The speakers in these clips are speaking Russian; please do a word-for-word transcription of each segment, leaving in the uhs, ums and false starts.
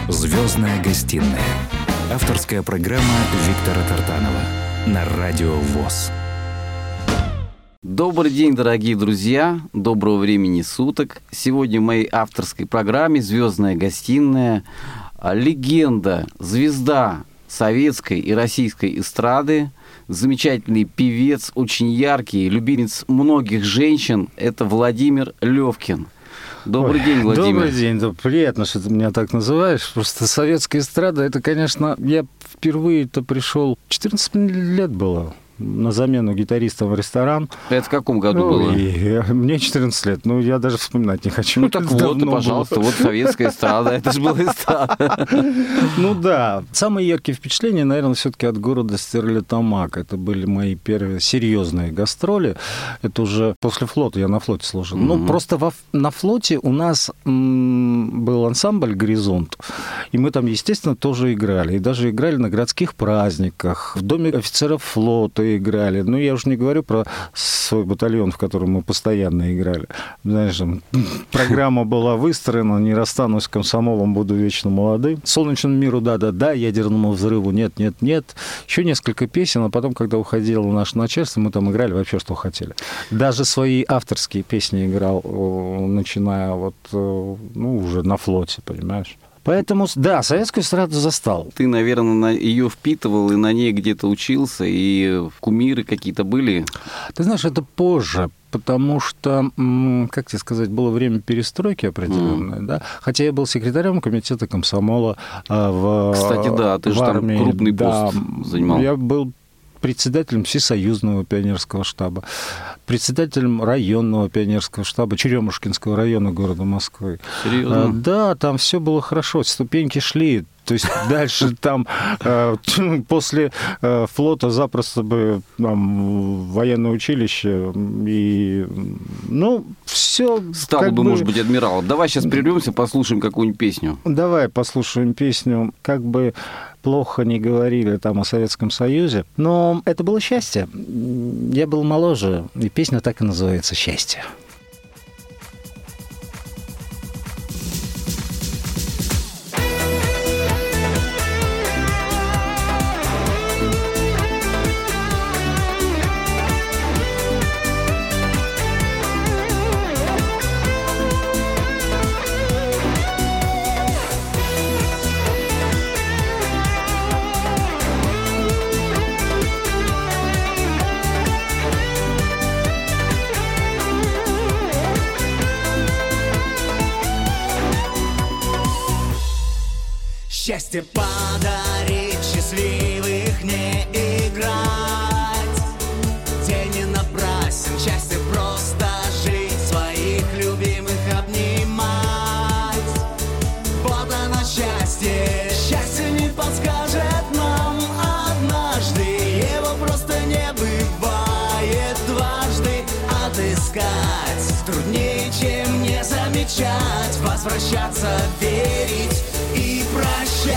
«Звездная гостиная». Авторская программа Виктора Тартанова на Радио ВОС. Добрый день, дорогие друзья, доброго времени суток. Сегодня в моей авторской программе «Звездная гостиная» легенда, звезда советской и российской эстрады, замечательный певец, очень яркий, любимец многих женщин, это Владимир Левкин. Добрый Ой, день, Владимир. Добрый день. Да, приятно, что ты меня так называешь. Просто советская эстрада, это, конечно, я впервые-то пришел, четырнадцать лет было, на замену гитаристам в ресторан. Это в каком году ну, было? И, мне четырнадцать лет, ну, я даже вспоминать не хочу. Ну, так вот, пожалуйста, было. Вот советская эстрада, это же была эстрада. Ну, да. Самые яркие впечатления, наверное, все-таки от города Стерлитамак. Это были мои первые серьезные гастроли. Это уже после флота, я на флоте служил. Mm-hmm. Ну, просто во, на флоте у нас м, был ансамбль «Горизонт», и мы там, естественно, тоже играли. И даже играли на городских праздниках, в доме офицеров флота играли. Ну, я уже не говорю про свой батальон, в котором мы постоянно играли. Знаешь, программа была выстроена: «Не расстанусь с комсомолом, буду вечно молодым». «Солнечному миру да-да-да», «Ядерному взрыву нет-нет-нет». Еще несколько песен, а потом, когда уходило наше начальство, мы там играли вообще, что хотели. Даже свои авторские песни играл, начиная вот, ну, уже на флоте, понимаешь? Поэтому, да, советскую эстраду застал. Ты, наверное, ее впитывал и на ней где-то учился, и кумиры какие-то были? Ты знаешь, это позже, потому что, как тебе сказать, было время перестройки определенное, mm. да? Хотя я был секретарем комитета комсомола в Кстати, да, ты же армии. Там крупный да, пост занимал. Я был председателем Всесоюзного пионерского штаба, председателем районного пионерского штаба Черемушкинского района города Москвы. Серьезно? Да, там все было хорошо, ступеньки шли. То есть дальше там после флота запросто бы там военное училище и, ну, все. Стало бы, может быть, адмиралом. Давай сейчас прервемся, послушаем какую-нибудь песню. Давай послушаем песню. Как бы плохо не говорили там о Советском Союзе, но это было счастье. Я был моложе, и песня так и называется «Счастье». Счастье подарить, счастливых не играть. День не напрасен, счастье просто жить, своих любимых обнимать. Вот оно счастье, счастье не подскажет нам однажды. Его просто не бывает дважды. Отыскать труднее, чем не замечать. Возвращаться, верить и прощать.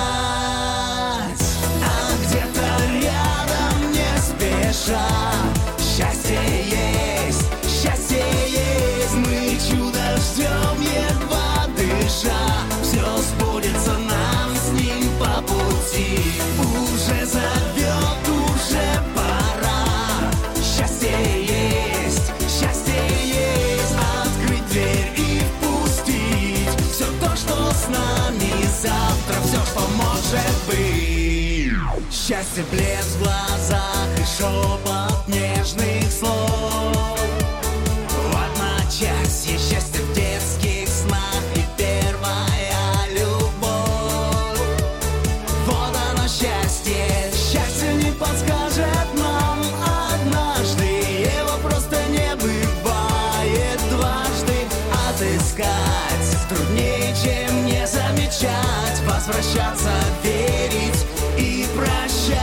А где-то рядом не спеша счастье есть, счастье есть. Мы чудо ждем, едва дыша. Все сбудется нам с ним по пути. Уже зовет, уже пора. Счастье есть, счастье есть. Открыть дверь и впустить все то, что с нами завтра, все, что может быть. Счастье, блеск в глазах и шепот нежных слов. В одночасье счастье в детских снах и первая любовь. Вот оно счастье, счастье не подскажет нам однажды. Его просто не бывает дважды. Отыскать труднее, чем не замечать. Возвращаться, верить и прощать.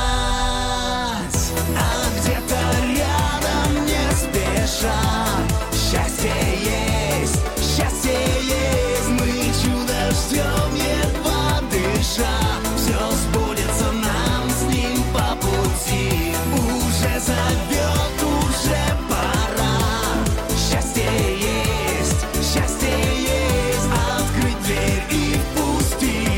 А где-то рядом не спеша счастье есть, счастье есть. Мы чудо ждем, едва дыша. Все сбудется нам с ним по пути. Уже зовет, уже пора. Счастье есть, счастье есть. Открыть дверь и впустить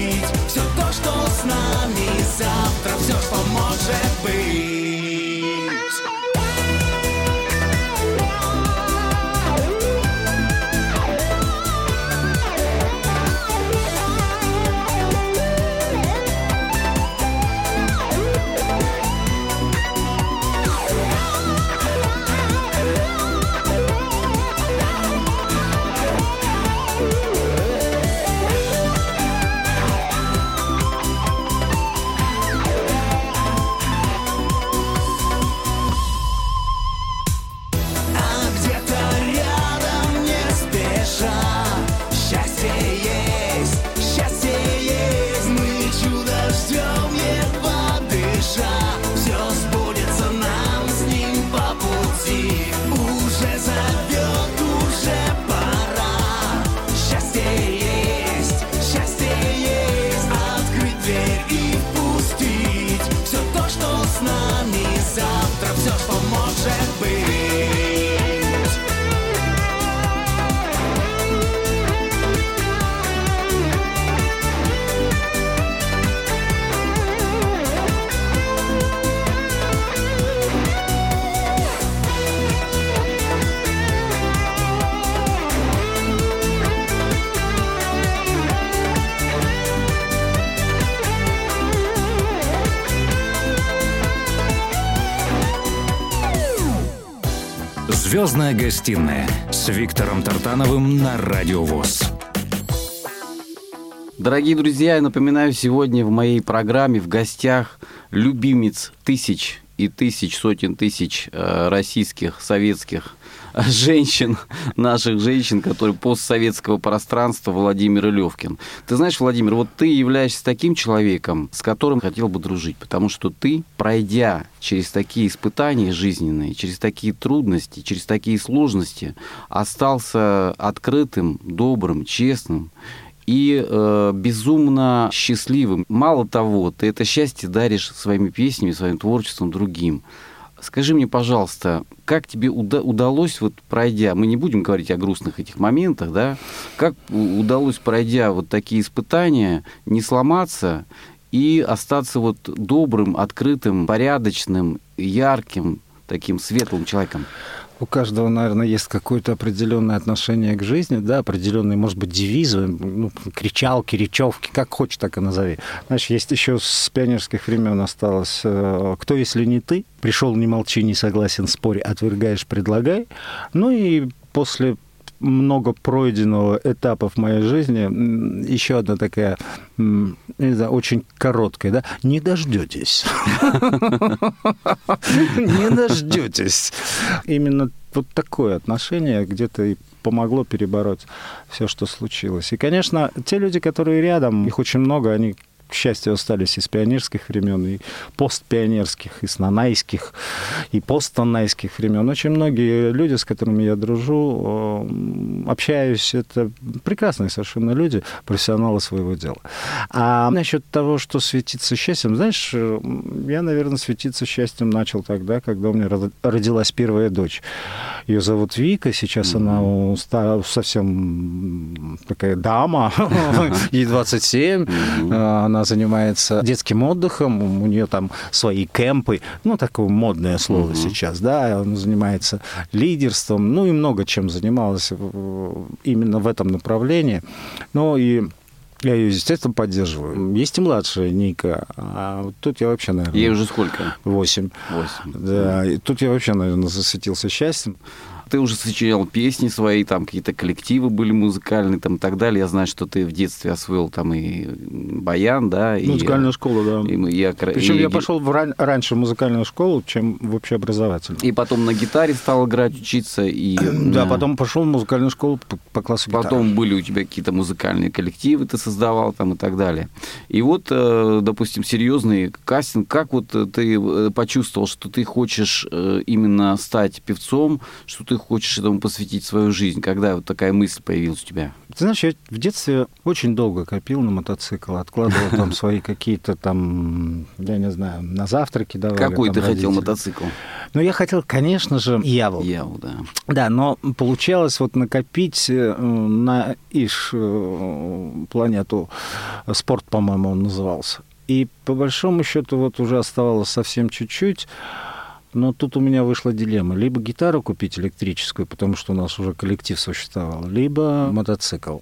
«Звездная гостиная» с Виктором Тартановым на Радио ВОС. Дорогие друзья, я напоминаю, сегодня в моей программе в гостях любимец тысяч и тысяч, сотен тысяч э, российских, советских женщин, наших женщин, которые постсоветского пространства, Владимир Левкин. Ты знаешь, Владимир, вот ты являешься таким человеком, с которым хотел бы дружить, потому что ты, пройдя через такие испытания жизненные, через такие трудности, через такие сложности, остался открытым, добрым, честным и э, безумно счастливым. Мало того, ты это счастье даришь своими песнями, своим творчеством другим. Скажи мне, пожалуйста, как тебе уда- удалось, вот пройдя, мы не будем говорить о грустных этих моментах, да, как удалось, пройдя вот такие испытания, не сломаться и остаться вот добрым, открытым, порядочным, ярким, таким светлым человеком? У каждого, наверное, есть какое-то определенное отношение к жизни, да, определенные, может быть, девизы, ну, кричалки, речевки, как хочешь, так и назови. Знаешь, есть еще с пионерских времен осталось «Кто, если не ты? Пришел, не молчи, не согласен, спорь, отвергаешь, предлагай». Ну и после много пройденного этапов моей жизни, еще одна такая, не знаю, очень короткая, да, не дождетесь. Не дождетесь. Именно вот такое отношение где-то и помогло перебороть все, что случилось. И, конечно, те люди, которые рядом, их очень много, они, к счастью, остались из пионерских времен, и постпионерских, и с нанайских, и постнанайских времен. Очень многие люди, с которыми я дружу, общаюсь, это прекрасные совершенно люди, профессионалы своего дела. А насчет того, что светиться счастьем, знаешь, я, наверное, светиться счастьем начал тогда, когда у меня родилась первая дочь. Ее зовут Вика, сейчас mm-hmm. она совсем такая дама, ей двадцать семь, mm-hmm. она занимается детским отдыхом, у нее там свои кемпы, ну, такое модное слово mm-hmm. сейчас, да, она занимается лидерством, ну, и много чем занималась именно в этом направлении. Ну, и я ее, естественно, поддерживаю. Есть и младшая Ника, а вот тут я вообще, наверное... Ей уже сколько? Восемь. Восемь. Да, и тут я вообще, наверное, засветился счастьем. Ты уже сочинял песни свои, там какие-то коллективы были музыкальные, там и так далее. Я знаю, что ты в детстве освоил там и баян, да, и музыкальную школу, да. И, и, и, Причем и, я пошел в ран... раньше в музыкальную школу, чем в общеобразовательную. И потом на гитаре стал играть, учиться. И... Да, потом пошел в музыкальную школу по, по классу гитары. Потом были у тебя какие-то музыкальные коллективы, ты создавал там и так далее. И вот, допустим, серьезный кастинг. Как вот ты почувствовал, что ты хочешь именно стать певцом, что ты хочешь этому посвятить свою жизнь? Когда вот такая мысль появилась у тебя? Ты знаешь, я в детстве очень долго копил на мотоцикл, откладывал там свои какие-то там, я не знаю, на завтраки давали. Какой ты родители. хотел мотоцикл? Ну, я хотел, конечно же, Яву. Яву, да. Да, но получалось вот накопить на Иш планету, спорт, по-моему, он назывался. И по большому счету вот уже оставалось совсем чуть-чуть. Но тут у меня вышла дилемма. Либо гитару купить электрическую, потому что у нас уже коллектив существовал, либо мотоцикл.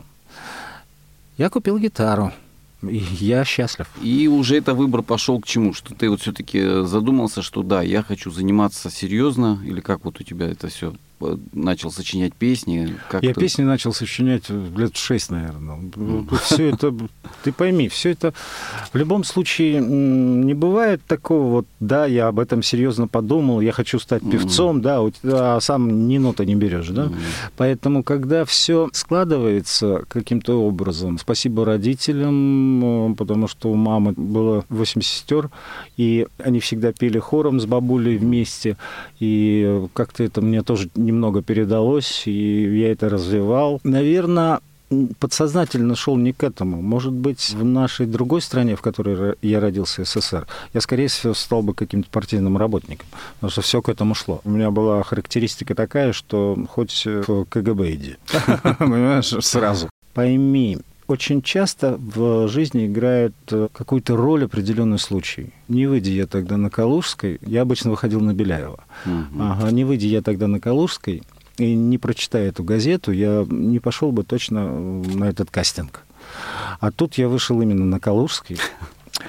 Я купил гитару. И я счастлив. И уже это выбор пошел к чему? Что ты вот все-таки задумался, что да, я хочу заниматься серьезно, или как вот у тебя это все начал сочинять песни? Как я ты... песни начал сочинять лет шесть, наверное. Mm. Все это, ты пойми, все это в любом случае не бывает такого вот, да, я об этом серьезно подумал, я хочу стать певцом, mm. да, у тебя, а сам ни ноты не берешь, да. Mm. Поэтому, когда все складывается каким-то образом, спасибо родителям, потому что у мамы было восемь сестер, и они всегда пели хором с бабулей вместе, и как-то это мне тоже немного передалось, и я это развивал. Наверное, подсознательно шел не к этому. Может быть, в нашей другой стране, в которой я родился, СССР, я, скорее всего, стал бы каким-то партийным работником, потому что все к этому шло. У меня была характеристика такая, что хоть в КГБ иди. Понимаешь, сразу. Пойми, очень часто в жизни играет какую-то роль определенный случай. Не выйдя я тогда на Калужской, я обычно выходил на Беляева. Uh-huh. Ага, не выйдя я тогда на Калужской и не прочитая эту газету, я не пошел бы точно на этот кастинг. А тут я вышел именно на Калужской.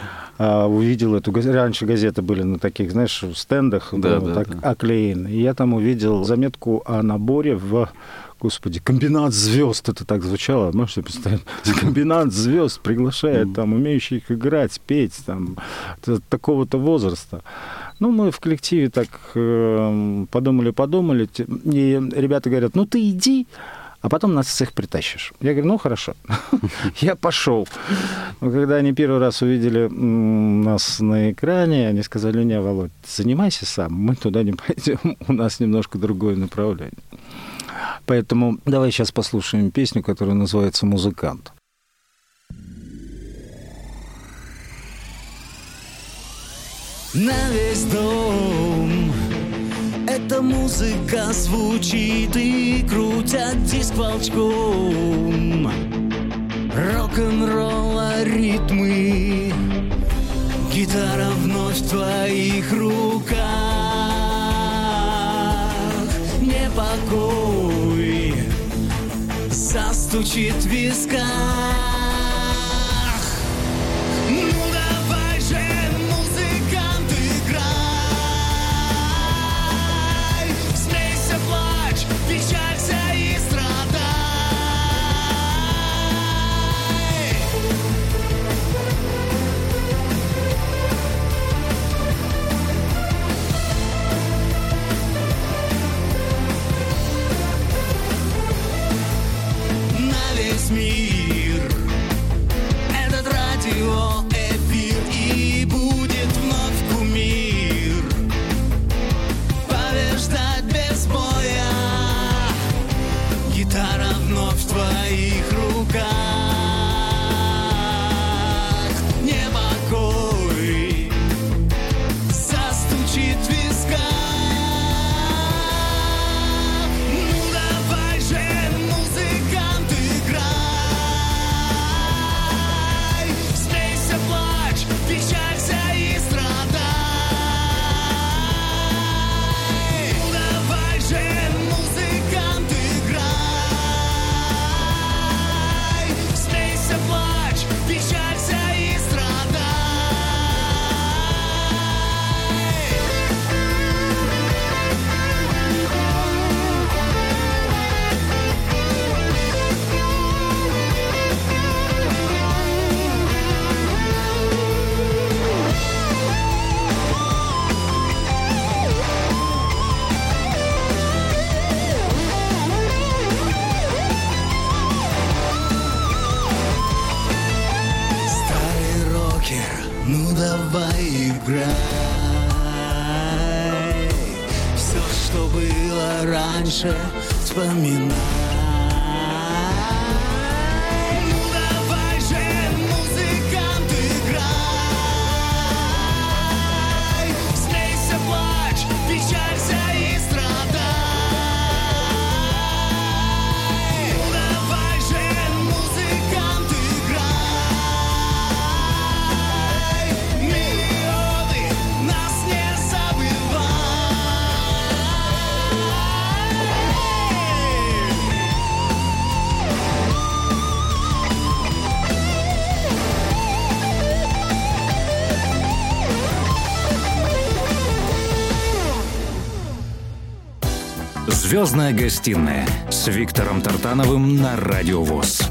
увидел эту газету. Раньше газеты были на таких, знаешь, стендах, да, вот, да, так, да. оклеены. И я там увидел заметку о наборе в... Господи, комбинат звезд, это так звучало, можете представить? Комбинат звезд приглашает там умеющих играть, петь, там, такого-то возраста. Ну, мы в коллективе так подумали-подумали, и ребята говорят, ну, ты иди, а потом нас всех притащишь. Я говорю, ну, хорошо, я пошел. Но когда они первый раз увидели нас на экране, они сказали, не, Володь, занимайся сам, мы туда не пойдем, у нас немножко другое направление. Поэтому давай сейчас послушаем песню, которая называется «Музыкант». На весь дом эта музыка звучит и крутят диск волчком. Рок-н-ролла ритмы, гитара вновь в твоих руках. Непокой застучит в висках. Ну давай же, музыкант, играй. Смейся, плачь, печалься и страдай. Весь мир этот радиоэфир, и будет вновь кумир побеждать без боя. Гитара вновь в твоих руках. Непокой застучит в висках. Ну давай же, музыкант, играй. Смейся, плачь, печалься и страдай. Ну давай же, музыкант, играй. Смейся, плачь, печалься и страдай. Старый рокер, ну давай играй. Все, что было раньше, вспоминай. Ну давай же, музыкант, играй. Смейся, плачь, печалься и страдай. Ну давай же, музыкант, играй. Миллионы нас не забывай. «Звездная гостиная» с Виктором Тартановым на Радио ВОС.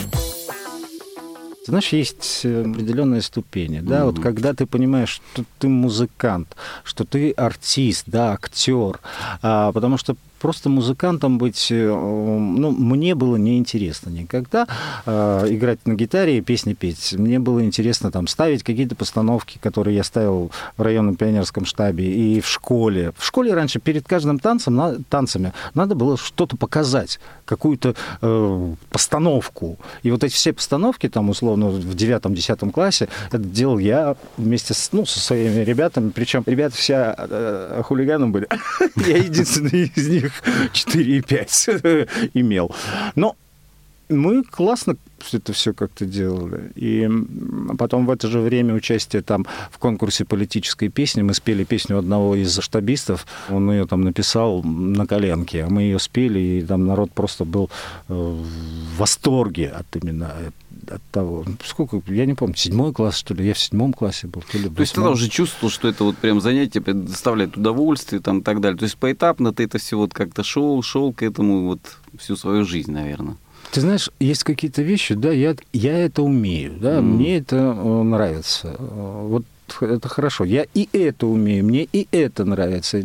Знаешь, есть определенные ступени, да, mm-hmm. вот когда ты понимаешь, что ты музыкант, что ты артист, да, актер, а, потому что просто музыкантом быть, ну, мне было неинтересно никогда э, играть на гитаре и песни петь. Мне было интересно там ставить какие-то постановки, которые я ставил в районном пионерском штабе и в школе. В школе раньше перед каждым танцем, на, танцами надо было что-то показать, какую-то э, постановку. И вот эти все постановки, там, условно, в девятом-десятом классе, это делал я вместе с, ну, со своими ребятами. Причем ребята все э, хулиганом были. Я единственный из них четыре и пять имел. Но мы классно это все как-то делали. И потом в это же время участие там в конкурсе политической песни. Мы спели песню одного из штабистов. Он ее там написал на коленке, а мы ее спели, и там народ просто был в восторге от именно от того. Сколько, я не помню, седьмой класс, что ли, я в седьмом классе был. То, ли То есть тогда уже чувствовал, что это вот прям занятие доставляет удовольствие там, и так далее. То есть поэтапно ты это все вот как-то шел, шел к этому вот всю свою жизнь, наверное. Ты знаешь, есть какие-то вещи, да, я, я это умею, да, mm. мне это нравится. Вот это хорошо. Я и это умею, мне и это нравится.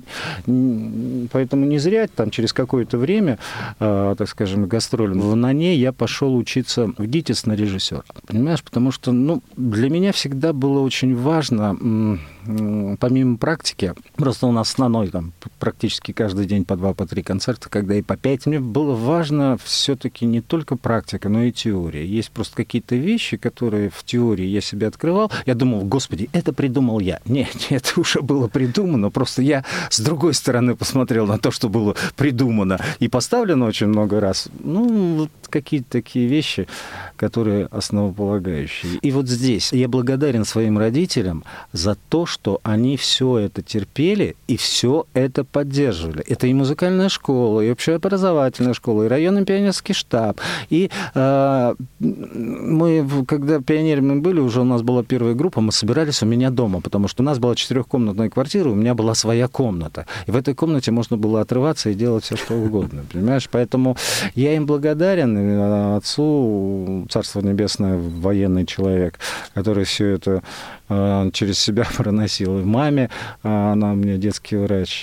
Поэтому не зря там через какое-то время, так скажем, гастролем в НАНЕ я пошел учиться в ГИТИС на режиссера. Понимаешь, потому что ну, для меня всегда было очень важно, помимо практики, просто у нас с НАНОЙ там практически каждый день по два, по три концерта, когда и по пять, мне было важно все-таки не только практика, но и теория. Есть просто какие-то вещи, которые в теории я себе открывал. Я думал, господи, это придумал я. Нет, это уже было придумано, просто я с другой стороны посмотрел на то, что было придумано и поставлено очень много раз. Ну, вот какие-то такие вещи, которые основополагающие. И вот здесь я благодарен своим родителям за то, что они все это терпели и все это поддерживали. Это и музыкальная школа, и общеобразовательная школа, и районный пионерский штаб. И э, мы, когда пионерами были, уже у нас была первая группа, мы собирались у меня дома, потому что у нас была четырехкомнатная квартира, у меня была своя комната. И в этой комнате можно было отрываться и делать все, что угодно. Понимаешь? Поэтому я им благодарен. Отцу, Царство Небесное, военный человек, который все это через себя проносил. И маме, она у меня детский врач,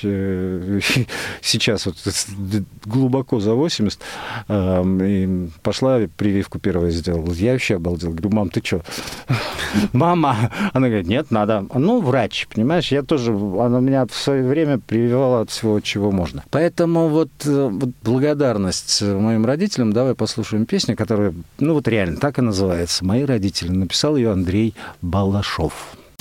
сейчас вот глубоко за восемьдесят, и пошла, прививку первую сделала. Я вообще обалдел. Говорю, мам, ты что? Мама! Она говорит, нет, надо. Ну, врач, понимаешь, я тоже, она меня в свое время прививала от всего, чего можно. Поэтому вот, вот благодарность моим родителям, давай послушаем песню, которая, ну вот реально так и называется. «Мои родители». Написал ее Андрей Балашов.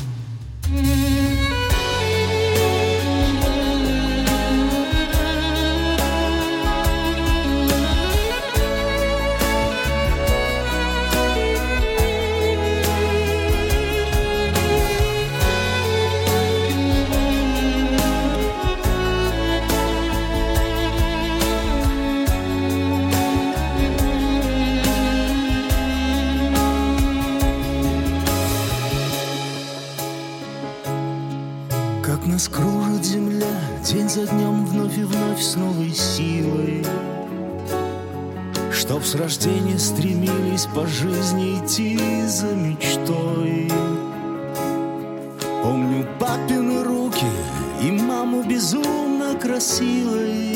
Нас кружит земля день за днем, вновь и вновь с новой силой, чтоб с рождения стремились по жизни идти за мечтой. Помню папины руки и маму безумно красивой.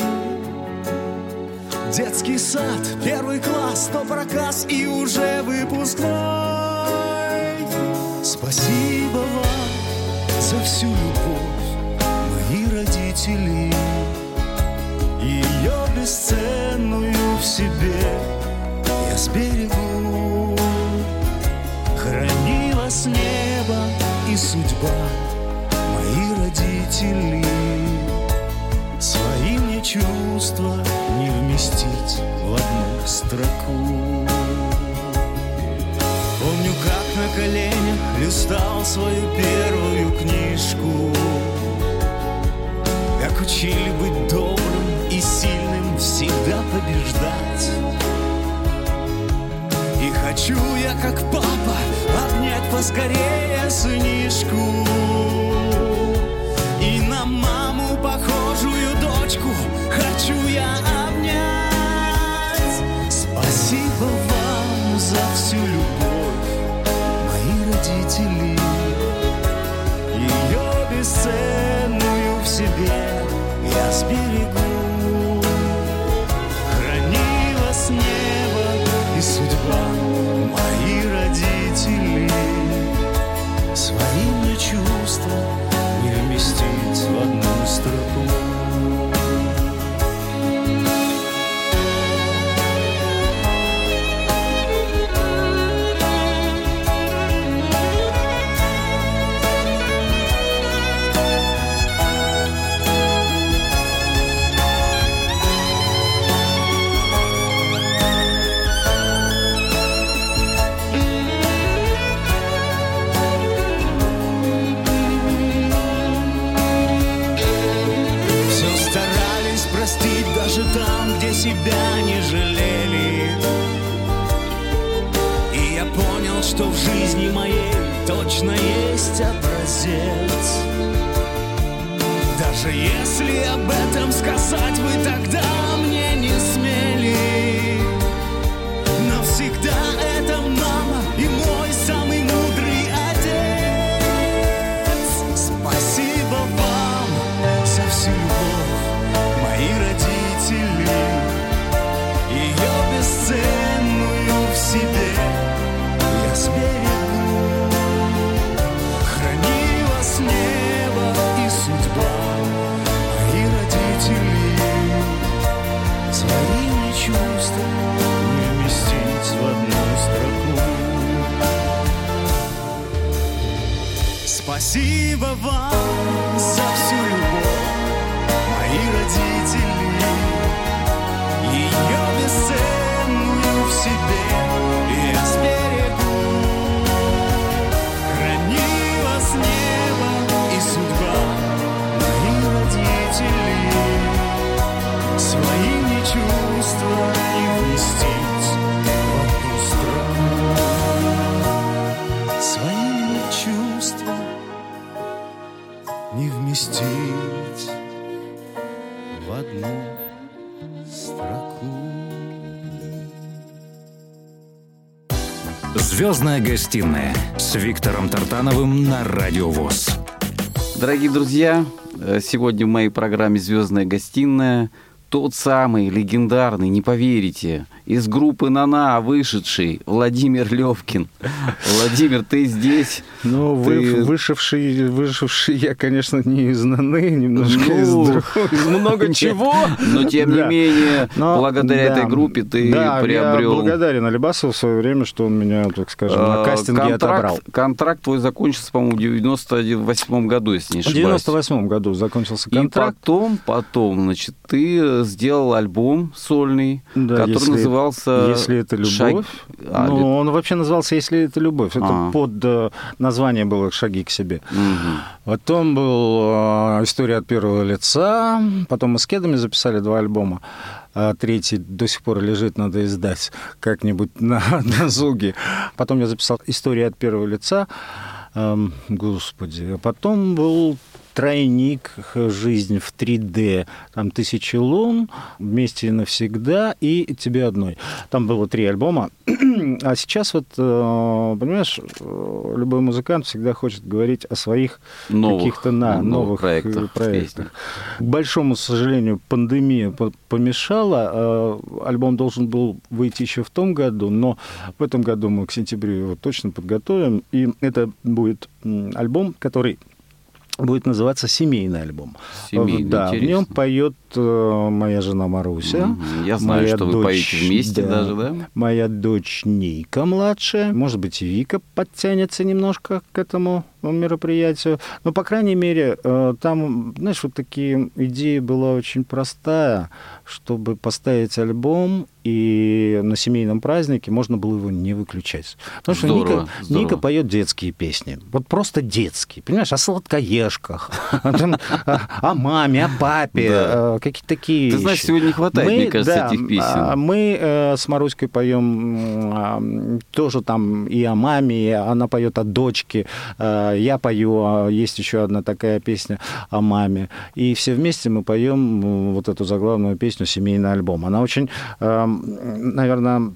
Детский сад, первый класс, то проказ и уже выпускной. Спасибо вам за всю любовь, мои родители, ее бесценную в себе я сберегу. Храни вас небо и судьба, мои родители. Свои мне чувства не вместить в одну строку. Помню, как на коленях листал свою первую книжку, как учили быть добрым и сильным, всегда побеждать. И хочу я, как папа, обнять поскорее сынишку, и на маму похожую дочку хочу я обнять. Спасибо вам за всю любовь, мои родители, ее бесценную в себе я сберегу. Храни вас небо и судьба, мои родители. Свои мне чувства не вместить в одну строку. Даже там, где себя не жалели, знал, что в жизни моей точно есть образец. Даже если об этом сказать вы тогда мне не смели, навсегда это мама и мой самый мудрый отец. Спасибо вам за всю любовь, мои родители, ее бесценную в себе я сберегу. Храни вас небо и судьба, мои родители, своими чувствами не вместить в одну строку. Спасибо вам за всю любовь, мои родители, ее бесценную в себе я сберегу. Храни вас небо и судьба, мои родители, своими чувствами вместить в одну строку. Своими чувствами не вместить в одну строку. Звездная гостиная с Виктором Тартановым на Радио ВОС. Дорогие друзья, сегодня в моей программе «Звездная гостиная» тот самый легендарный, не поверите, из группы «Нана» вышедший Владимир Левкин. Владимир, ты здесь? Ну, вы, вышедший, вышедший я, конечно, не из «Наны», немножко ну, из, друг, из много чего. Но, тем не менее, но, благодаря да, этой группе ты да, приобрел... я благодарен Алибасову в свое время, что он меня, так скажем, на кастинге контракт, отобрал. Контракт твой закончился, по-моему, в девяносто восьмом году, если не ошибаюсь. В девяносто восьмом году закончился контракт. И потом, потом, значит, ты сделал альбом сольный, да, который если, назывался... «Если это любовь». Шаг... А, ну, ли... он вообще назывался «Если это любовь». Это а. под название было «Шаги к себе». Угу. Потом был «История от первого лица». Потом мы с Кедами записали два альбома. А третий до сих пор лежит, надо издать как-нибудь на, на Зуге. Потом я записал «История от первого лица». Эм, господи. А потом был... тройник, жизнь в три дэ, там «Тысячи лун», «Вместе и навсегда» и «Тебе одной». Там было три альбома. А сейчас вот, понимаешь, любой музыкант всегда хочет говорить о своих новых, каких-то на, новых, новых проектах. проектах. К большому сожалению, пандемия помешала. Альбом должен был выйти еще в том году, но в этом году мы к сентябрю его точно подготовим. И это будет альбом, который... будет называться «Семейный альбом». Семейный, да, интересно. В нем поет э, моя жена Маруся. Mm-hmm. Я знаю, моя что дочь, вы поете вместе да, даже, да? Моя дочь Ника младшая. Может быть, и Вика подтянется немножко к этому мероприятию. Но, по крайней мере, э, там, знаешь, вот такие идеи была очень простая, чтобы поставить альбом, и на семейном празднике можно было его не выключать. Потому что здорово, Ника, здорово. Ника поет детские песни. Вот просто детские. Понимаешь, о сладкоежках, о маме, о папе, какие-то такие. Ты знаешь, сегодня не хватает, мне кажется, этих песен. Мы с Маруськой поем тоже там и о маме, и она поет о дочке. Я пою, есть еще одна такая песня о маме. И все вместе мы поем вот эту заглавную песню «Семейный альбом». Она очень, наверное,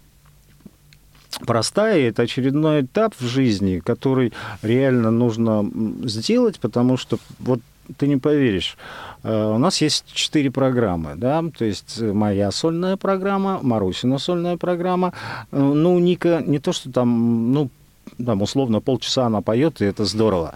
простая, и это очередной этап в жизни, который реально нужно сделать, потому что вот ты не поверишь, у нас есть четыре программы, да, то есть моя сольная программа, Марусина сольная программа, ну, Ника не то, что там, ну, там, условно, полчаса она поет, и это здорово.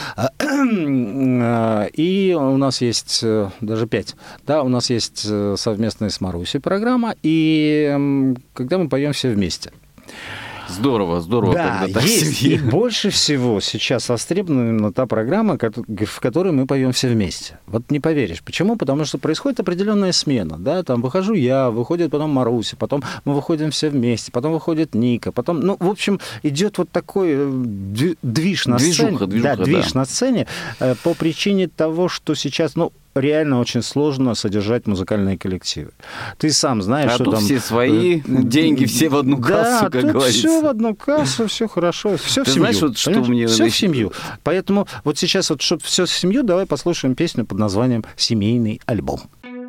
И у нас есть даже пять. Да, у нас есть совместная с Марусей программа, и когда мы поем все вместе. Здорово, здорово. Да, когда так есть. себе. И больше всего сейчас востребована именно та программа, в которой мы поем все вместе. Вот не поверишь. Почему? Потому что происходит определенная смена. Да? Там выхожу я, выходит потом Маруся, потом мы выходим все вместе, потом выходит Ника, потом, ну, в общем, идет вот такой движ на движуха, сцене. Движуха, да, движ да. на сцене по причине того, что сейчас, ну, реально очень сложно содержать музыкальные коллективы. Ты сам знаешь, а что тут там... все свои, деньги все в одну кассу, да, как тут говорится. все в одну кассу, все хорошо, все в семью. Знаешь, вот что мне... Все в семью. Поэтому вот сейчас, вот, чтобы все в семью, давай послушаем песню под названием «Семейный альбом».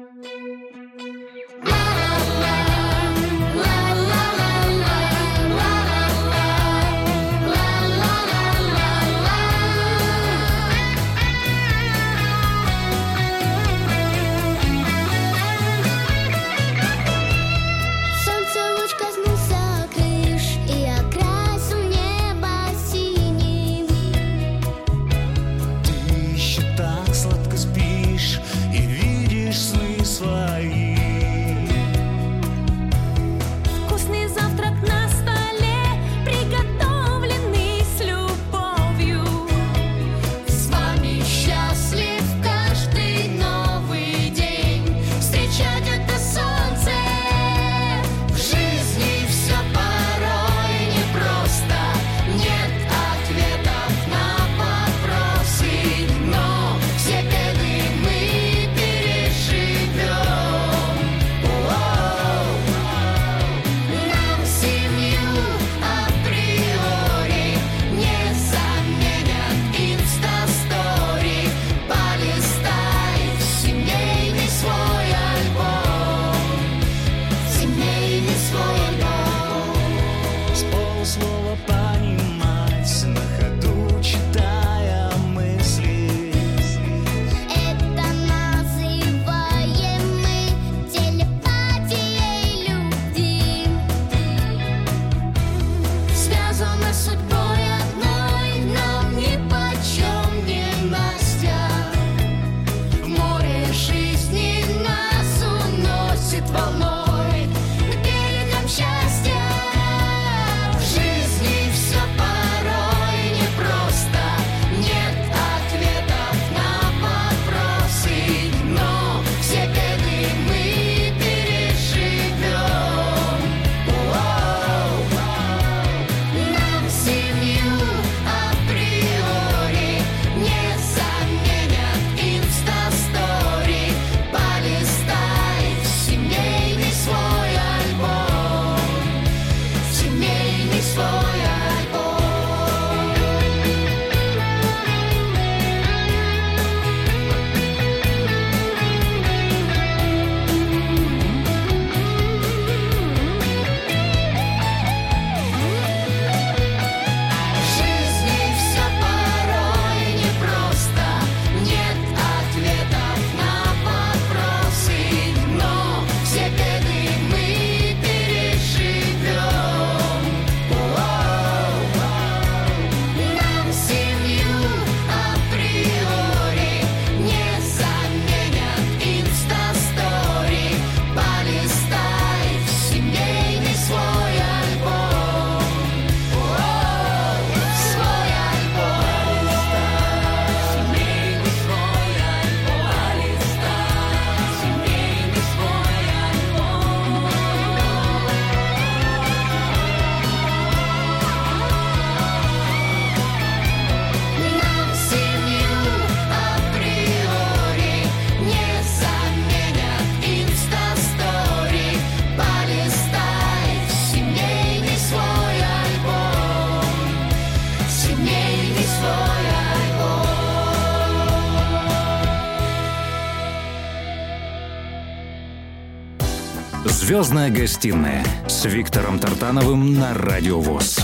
«Звездная гостиная» с Виктором Тартановым на Радио ВОС.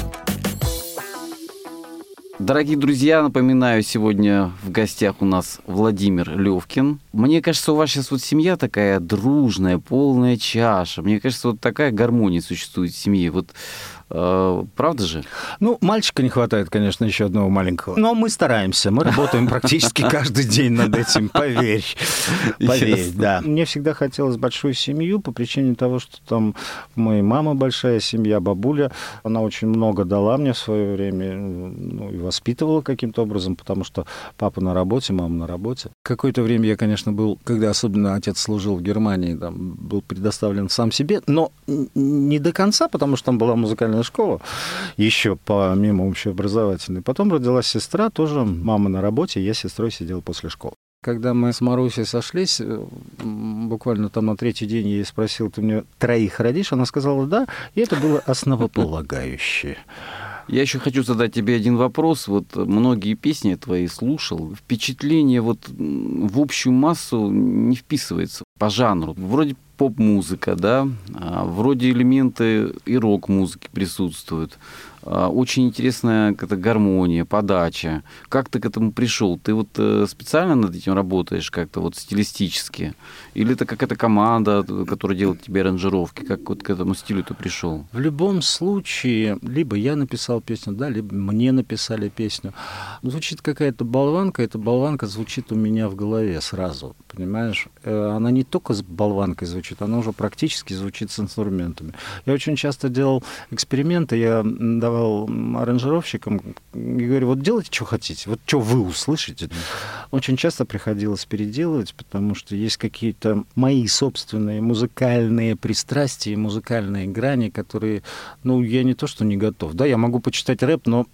Дорогие друзья, напоминаю, сегодня в гостях у нас Владимир Левкин. Мне кажется, у вас сейчас вот семья такая дружная, полная чаша. Мне кажется, вот такая гармония существует в семье. Вот э, правда же? Ну, мальчика не хватает, конечно, еще одного маленького. Но мы стараемся, мы работаем практически каждый день над этим, поверь. Поверь, да. Мне всегда хотелось большую семью по причине того, что там у моей мамы большая семья, бабуля. Она очень много дала мне в свое время, ну, и воспитывала каким-то образом, потому что папа на работе, мама на работе. Какое-то время я, конечно, был, когда особенно отец служил в Германии, там, был предоставлен сам себе, но не до конца, потому что там была музыкальная школа, еще помимо общеобразовательной. Потом родилась сестра, тоже мама на работе, я с сестрой сидел после школы. Когда мы с Марусей сошлись, буквально там на третий день я ей спросил, ты мне троих родишь? Она сказала да, и это было основополагающее. Я еще хочу задать тебе один вопрос. Вот многие песни твои слушал. Впечатление вот в общую массу не вписывается по жанру. Вроде поп-музыка, да, вроде элементы и рок-музыки присутствуют. Очень интересная какая-то гармония, подача. Как ты к этому пришел? Ты вот специально над этим работаешь как-то вот стилистически? Или это какая-то команда, которая делает тебе аранжировки? Как вот к этому стилю ты пришел? В любом случае, либо я написал песню, да, либо мне написали песню. Звучит какая-то болванка, эта болванка звучит у меня в голове сразу, понимаешь? Она не только с болванкой звучит, она уже практически звучит с инструментами. Я очень часто делал эксперименты, я давал аранжировщикам и говорю, вот делайте, что хотите, вот что вы услышите. Очень часто приходилось переделывать, потому что есть какие-то мои собственные музыкальные пристрастия, музыкальные грани, которые, ну, я не то, что не готов. Да, я могу почитать рэп, но,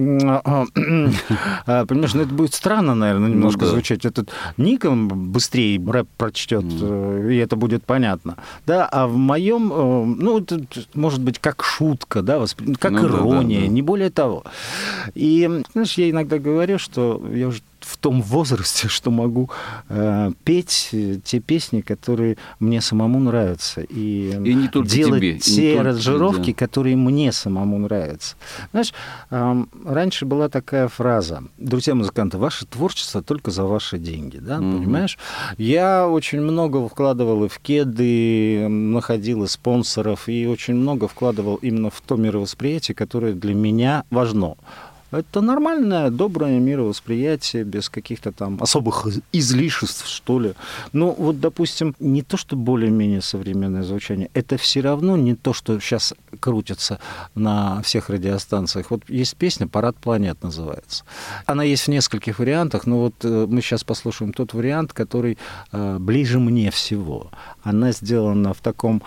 понимаешь, ну, это будет странно, наверное, немножко ну, да. звучать. Этот Ником быстрее рэп прочтет, mm. и это будет понятно. Да, а в моем, ну, это может быть как шутка, да, воспри... как ну, ирония, да, да, да. не более того. И, знаешь, я иногда говорю, что я уже в том возрасте, что могу э, петь те песни, которые мне самому нравятся, и, и не только делать тебе, те аранжировки, да. которые мне самому нравятся. Знаешь, э, раньше была такая фраза: друзья музыканты, ваше творчество только за ваши деньги, да, mm-hmm. понимаешь? Я очень много вкладывал и в кеды, находил и спонсоров, и очень много вкладывал именно в то мировосприятие, которое для меня важно. Это нормальное, доброе мировосприятие, без каких-то там особых излишеств, что ли. Ну, вот, допустим, не то, что более-менее современное звучание, это все равно не то, что сейчас крутится на всех радиостанциях. Вот есть песня «Парад планет» называется. Она есть в нескольких вариантах, но вот мы сейчас послушаем тот вариант, который ближе мне всего. Она сделана в таком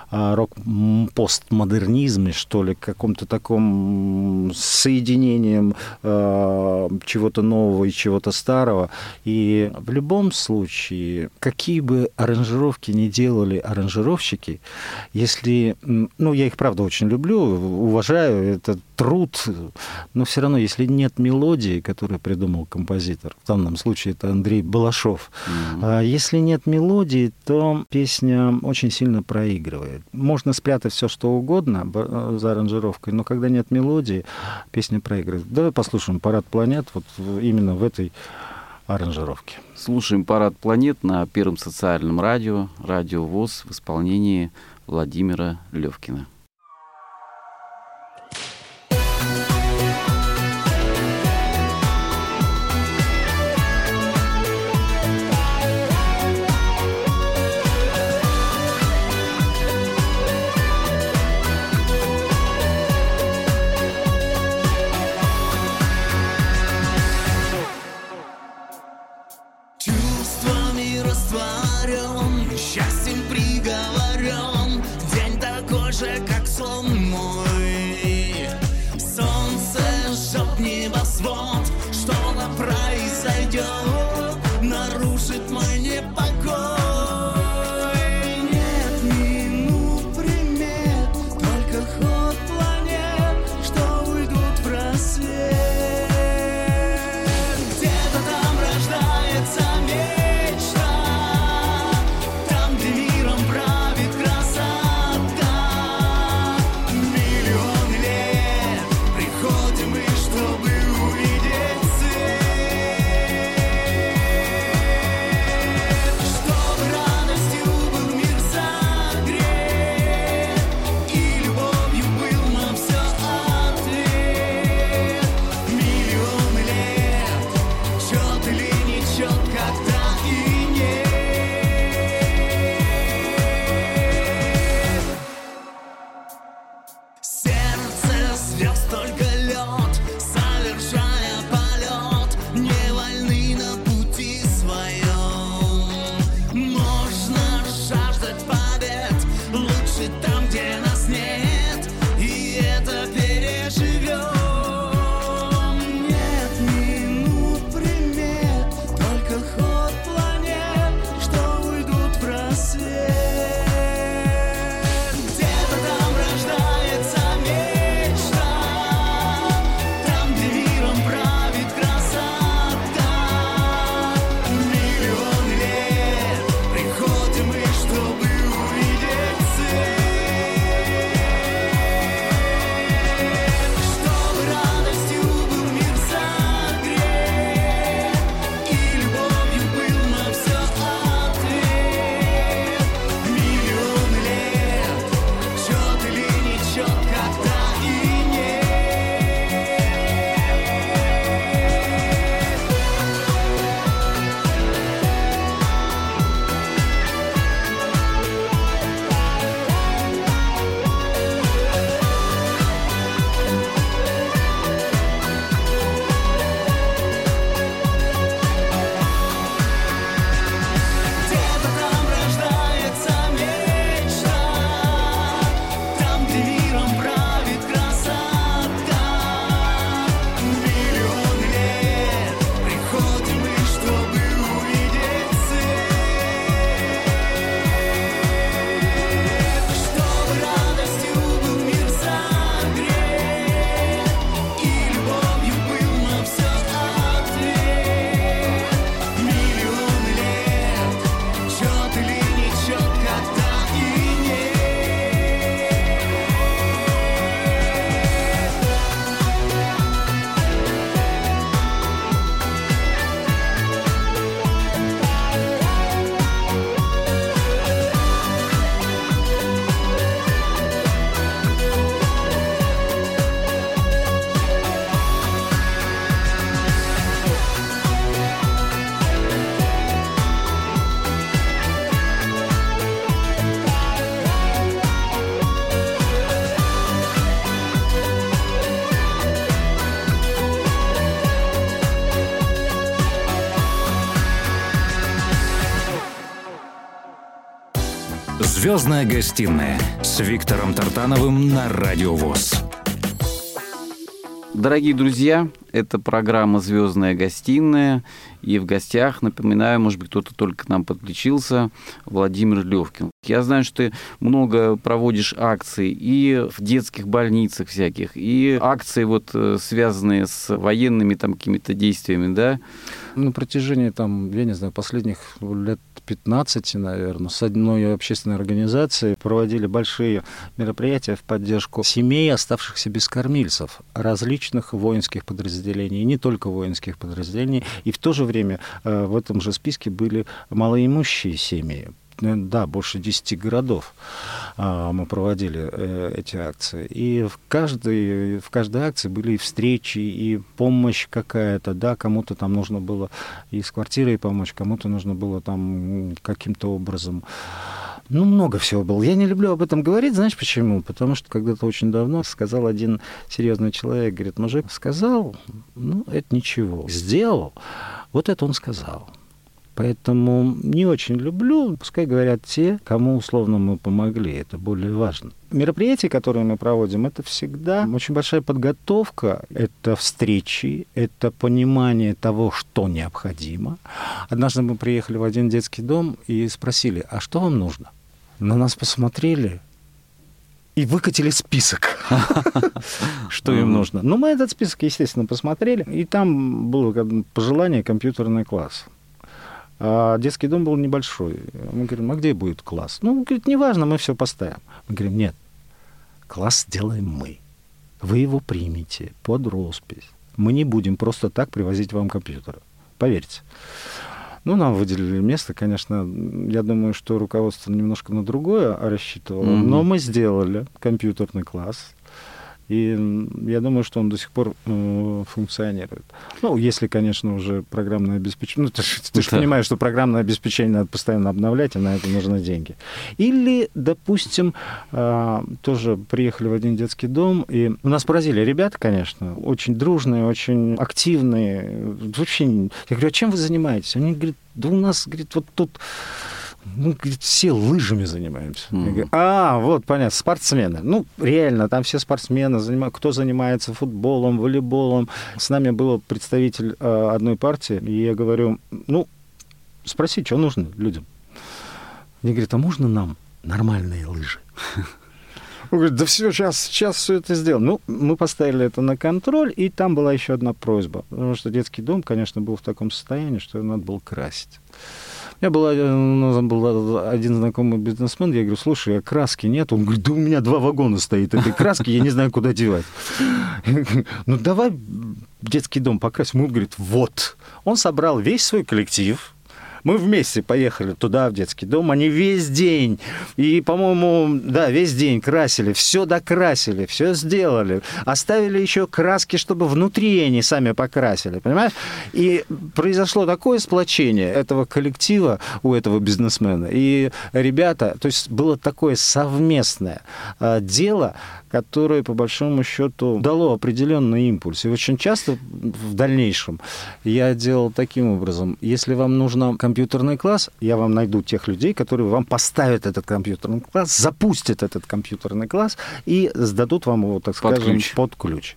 рок-постмодернизме, что ли, каком-то таком соединении э, чего-то нового и чего-то старого. И в любом случае, какие бы аранжировки ни делали аранжировщики, если... Ну, я их, правда, очень люблю, уважаю, это труд, но все равно, если нет мелодии, которую придумал композитор, в данном случае это Андрей Балашов, mm-hmm. если нет мелодии, то песня очень сильно проигрывает. Можно спрятать все, что угодно за аранжировкой, но когда нет мелодии, песня проигрывает. Давай послушаем «Парад планет» вот именно в этой аранжировке. Слушаем «Парад планет» на Первом социальном радио, Радио ВОС в исполнении Владимира Левкина. Как сон мой, солнце жжет небосвод, что-то произойдет, нарушит мой непокой. Нет минут примет, только ход планет, что уйдут в рассвет. Где-то там рождается мечта, там, где миром правит красота. Согреть, и любовью был нам все ответ. «Звездная гостиная» с Виктором Тартановым на Радио ВОС. Дорогие друзья, это программа «Звездная гостиная». И в гостях, напоминаю, может быть, кто-то только к нам подключился, Владимир Левкин. Я знаю, что ты много проводишь акций и в детских больницах всяких, и акции, вот, связанные с военными там какими-то действиями, да? На протяжении, там, я не знаю, последних лет пятнадцати, наверное, с одной общественной организацией проводили большие мероприятия в поддержку семей, оставшихся без кормильцев, различных воинских подразделений, и не только воинских подразделений, и в то же время э, в этом же списке были малоимущие семьи. Да, больше десяти городов а, мы проводили э, эти акции. И в каждой, в каждой акции были и встречи, и помощь какая-то, да, кому-то там нужно было и с квартирой помочь, кому-то нужно было там каким-то образом. Ну, много всего было. Я не люблю об этом говорить, знаешь почему? Потому что когда-то очень давно сказал один серьезный человек, говорит, мужик сказал, ну, это ничего. Сделал, вот это он сказал. Поэтому не очень люблю, пускай говорят те, кому условно мы помогли, это более важно. Мероприятия, которые мы проводим, это всегда очень большая подготовка, это встречи, это понимание того, что необходимо. Однажды мы приехали в один детский дом и спросили, а что вам нужно? На нас посмотрели и выкатили список, что им нужно. Ну, мы этот список, естественно, посмотрели, и там было пожелание компьютерный класс. А детский дом был небольшой. Мы говорим, а где будет класс? Ну, он говорит, неважно, мы все поставим. Мы говорим, нет, класс сделаем мы. Вы его примете под роспись. Мы не будем просто так привозить вам компьютеры. Поверьте. Ну, нам выделили место, конечно. Я думаю, что руководство немножко на другое рассчитывало. Mm-hmm. Но мы сделали компьютерный класс. И я думаю, что он до сих пор э, функционирует. Ну, если, конечно, уже программное обеспечение... Ну, ты, ты же да. понимаешь, что программное обеспечение надо постоянно обновлять, и на это нужны деньги. Или, допустим, э, тоже приехали в один детский дом, и нас поразили ребята, конечно, очень дружные, очень активные. Вообще, я говорю, а чем вы занимаетесь? Они говорят, да у нас, говорит, вот тут... Мы, говорит, все лыжами занимаемся. Mm-hmm. Я говорю, а, вот, понятно, спортсмены. Ну, реально, там все спортсмены, занимают, кто занимается футболом, волейболом. С нами был представитель э, одной партии, и я говорю, ну, спроси, что нужно людям. Они говорят, а можно нам нормальные лыжи? Он говорит, да все, сейчас, сейчас все это сделаем. Ну, мы поставили это на контроль, и там была еще одна просьба. Потому что детский дом, конечно, был в таком состоянии, что его надо было красить. У меня был, у нас был один знакомый бизнесмен, я говорю, слушай, а краски нет? Он говорит, да у меня два вагона стоит этой краски, я не знаю, куда девать. Ну, давай детский дом покрасим. Он говорит, вот. Он собрал весь свой коллектив. Мы вместе поехали туда, в детский дом. Они весь день, и, по-моему, да, весь день красили, все докрасили, все сделали. Оставили еще краски, чтобы внутри они сами покрасили, понимаешь? И произошло такое сплочение этого коллектива у этого бизнесмена. И ребята, то есть было такое совместное дело, которое, по большому счету, дало определенный импульс. И очень часто в дальнейшем я делал таким образом. Если вам нужно компьютерный класс, я вам найду тех людей, которые вам поставят этот компьютерный класс, запустят этот компьютерный класс и сдадут вам его, так под скажем, ключ. под ключ.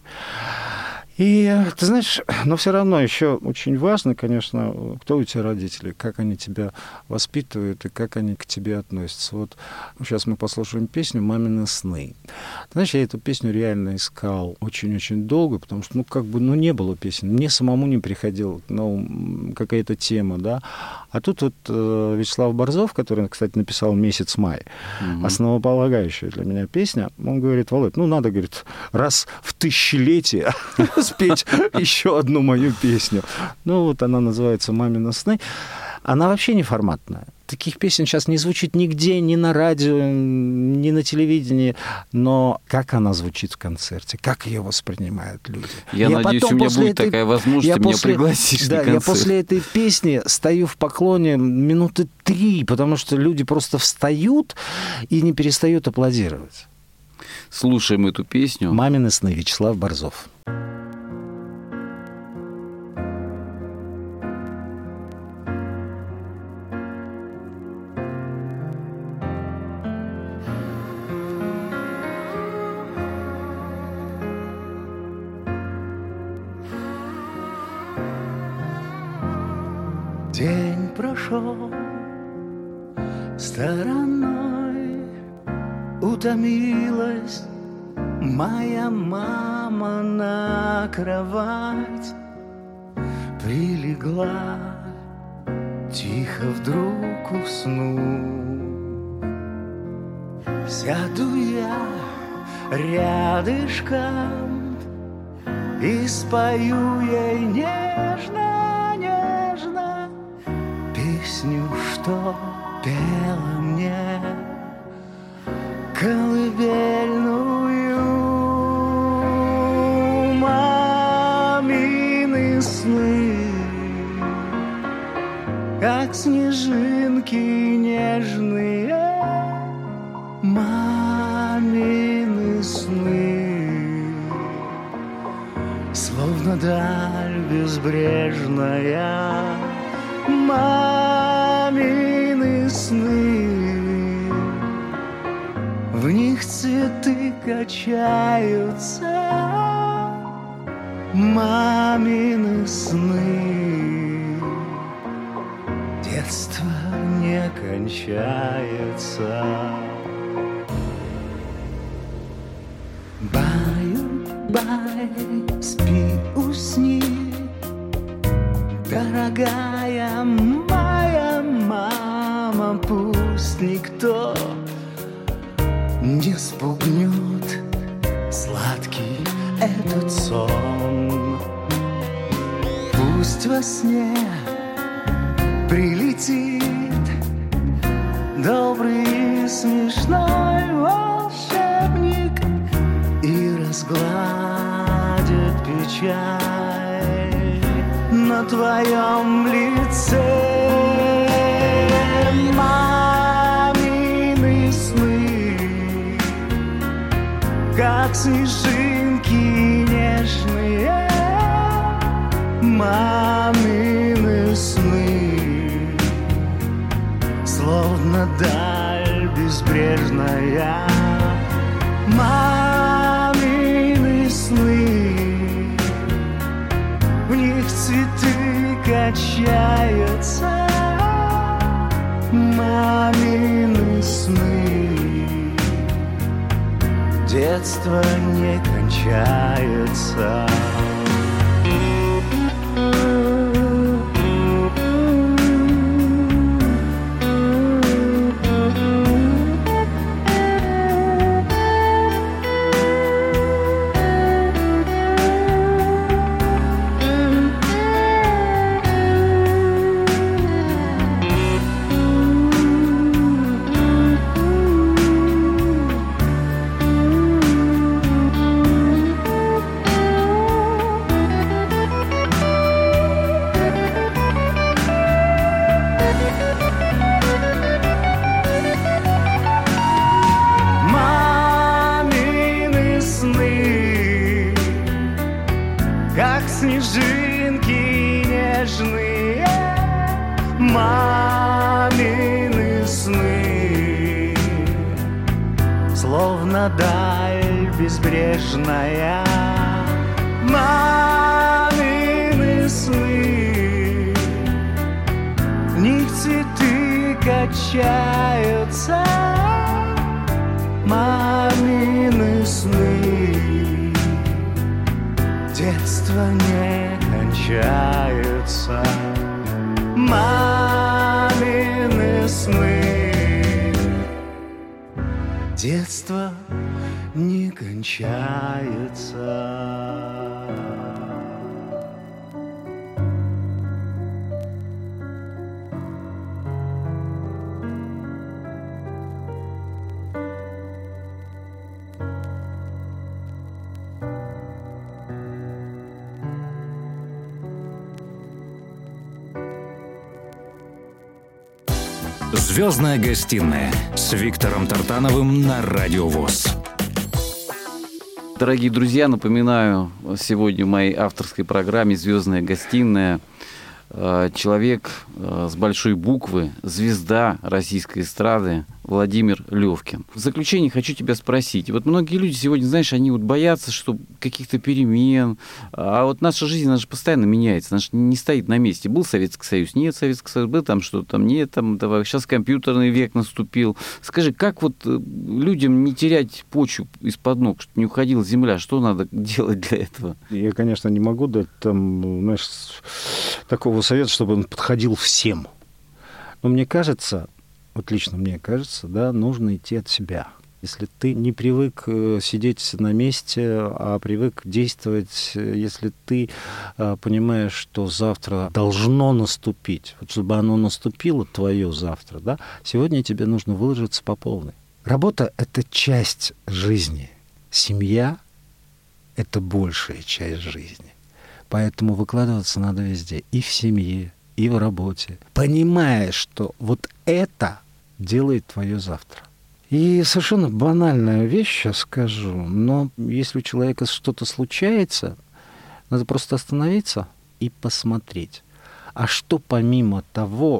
И, ты знаешь, но все равно еще очень важно, конечно, кто у тебя родители, как они тебя воспитывают и как они к тебе относятся. Вот сейчас мы послушаем песню «Мамины сны». Ты знаешь, я эту песню реально искал очень-очень долго, потому что, ну, как бы, ну, не было песен. Мне самому не приходила, ну, какая-то тема, да. А тут вот э, Вячеслав Борзов, который, кстати, написал «Месяц май», угу. основополагающая для меня песня, он говорит, Володь, ну, надо, говорит, раз в тысячелетие спеть еще одну мою песню. Ну, вот она называется «Мамины сны». Она вообще не форматная. Таких песен сейчас не звучит нигде, ни на радио, ни на телевидении. Но как она звучит в концерте, как ее воспринимают люди. Я, я надеюсь, у меня будет этой... такая возможность, ты меня после... пригласишь да, на концерт. Я после этой песни стою в поклоне минуты три, потому что люди просто встают и не перестают аплодировать. Слушаем эту песню. «Мамины сны», Вячеслав Борзов. День прошел стороной, утомилась моя мама на кровать, прилегла, тихо вдруг усну. Сяду я рядышком и спою ей нежно-нежно песню, что пела мне колыбельную. Мамины сны, как снежинки нежные, мамины сны, словно даль безбрежная. Мамины сны, в них цветы качаются. Мамины сны, детство не кончается. Баю-бай, спи, усни, дорогая моя мама, пусть никто не спугнет сладкий этот сон. Пусть во сне прилетит добрый и смешной волшебник и разгладит печаль на твоем лице. Мамины сны, как снежинки нежные. Мамины сны, словно даль безбрежная. Мамины сны, в них цветы качаются. Мамины сны, детство не кончается. Снежинки нежные, мамины сны, словно даль безбрежная. Мамины сны, в них цветы качаются. Мамины сны, детство не кончается. Мамины сны, детство не кончается. «Звездная гостиная» с Виктором Тартановым на Радио ВОС. Дорогие друзья, напоминаю, сегодня в моей авторской программе «Звездная гостиная» человек с большой буквы, звезда российской эстрады Владимир Левкин. В заключение хочу тебя спросить. Вот многие люди сегодня, знаешь, они вот боятся, что каких-то перемен, а вот наша жизнь, она же постоянно меняется, она же не стоит на месте. Был Советский Союз, нет Советский Союз, был там что-то, там нет, там, давай, сейчас компьютерный век наступил. Скажи, как вот людям не терять почву из-под ног, чтобы не уходила земля, что надо делать для этого? Я, конечно, не могу дать там, знаешь, такого совета, чтобы он подходил всем. Но мне кажется, вот лично мне кажется, да, нужно идти от себя. Если ты не привык сидеть на месте, а привык действовать, если ты понимаешь, что завтра должно наступить, вот чтобы оно наступило, твое завтра, да, сегодня тебе нужно выложиться по полной. Работа — это часть жизни. Семья — это большая часть жизни. Поэтому выкладываться надо везде, и в семье, и в работе, понимая, что вот это делает твое завтра. И совершенно банальная вещь сейчас скажу, но если у человека что-то случается, надо просто остановиться и посмотреть. А что помимо того,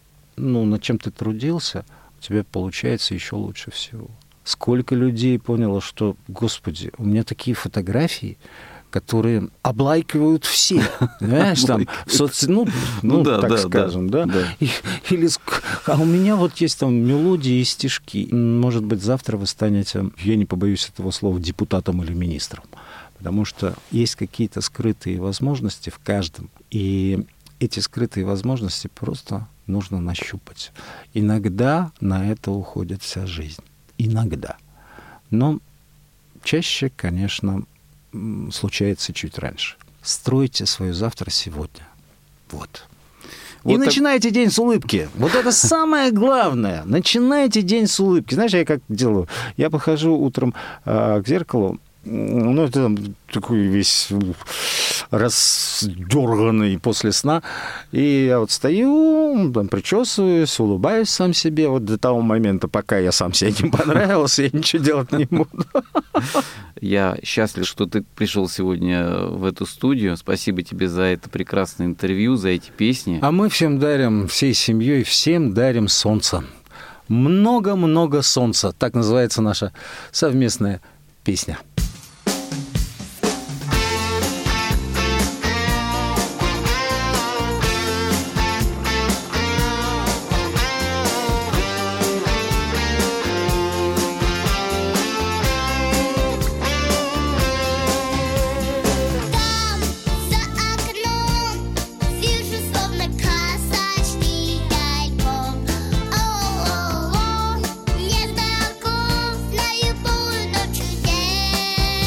ну, над чем ты трудился, у тебя получается еще лучше всего. Сколько людей поняло, что, господи, у меня такие фотографии, которые облайкивают все, знаешь, там, в соцсетях, ну, ну, ну да, так да, скажем, да, да? да. И, или, а у меня вот есть там мелодии и стишки. Может быть, завтра вы станете, я не побоюсь этого слова, депутатом или министром, потому что есть какие-то скрытые возможности в каждом, и эти скрытые возможности просто нужно нащупать. Иногда на это уходит вся жизнь, иногда. Но чаще, конечно, случается чуть раньше. Стройте свое завтра сегодня. Вот. Вот и так... начинайте день с улыбки. Вот это самое главное. Начинайте день с улыбки. Знаешь, я как делаю? Я подхожу утром э, к зеркалу, ну, это там такой весь раздерганный после сна, и я вот стою, там, причесываюсь, улыбаюсь сам себе, вот до того момента, пока я сам себе не понравился, я ничего делать не буду. Я счастлив, что ты пришел сегодня в эту студию. Спасибо тебе за это прекрасное интервью, за эти песни. А мы всем дарим, всей семьей, всем дарим солнце. Много-много солнца. Так называется наша совместная песня. Незнакомый, полно чудес.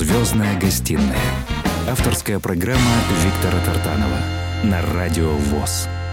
«Звездная гостиная». Авторская программа Виктора Тартанова на Радио ВОС.